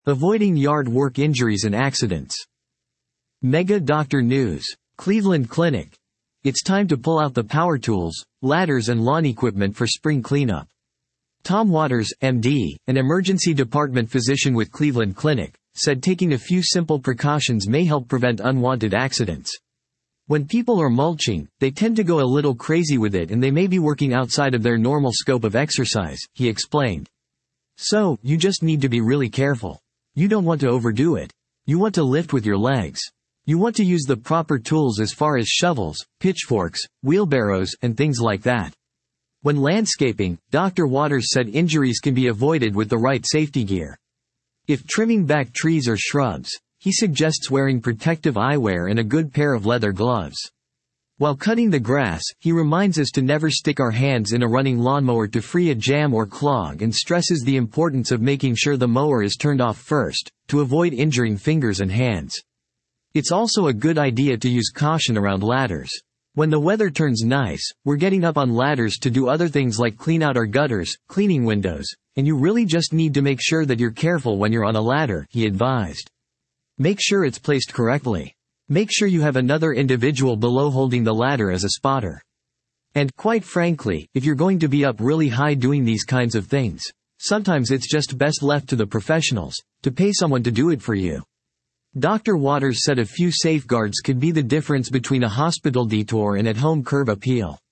Avoiding yard work injuries and accidents. Mega Doctor News. Cleveland Clinic. It's time to pull out the power tools, ladders and lawn equipment for spring cleanup. Tom Waters, MD, an emergency department physician with Cleveland Clinic, said taking a few simple precautions may help prevent unwanted accidents. When people are mulching, they tend to go a little crazy with it and they may be working outside of their normal scope of exercise, he explained. So, you just need to be really careful. You don't want to overdo it. You want to lift with your legs. You want to use the proper tools as far as shovels, pitchforks, wheelbarrows, and things like that. When landscaping, Dr. Waters said injuries can be avoided with the right safety gear. If trimming back trees or shrubs, he suggests wearing protective eyewear and a good pair of leather gloves. While cutting the grass, he reminds us to never stick our hands in a running lawnmower to free a jam or clog and stresses the importance of making sure the mower is turned off first, to avoid injuring fingers and hands. It's also a good idea to use caution around ladders. When the weather turns nice, we're getting up on ladders to do other things like clean out our gutters, cleaning windows, and you really just need to make sure that you're careful when you're on a ladder, he advised. Make sure it's placed correctly. Make sure you have another individual below holding the ladder as a spotter. And, quite frankly, if you're going to be up really high doing these kinds of things, sometimes it's just best left to the professionals, to pay someone to do it for you. Dr. Waters said a few safeguards could be the difference between a hospital detour and at-home curb appeal.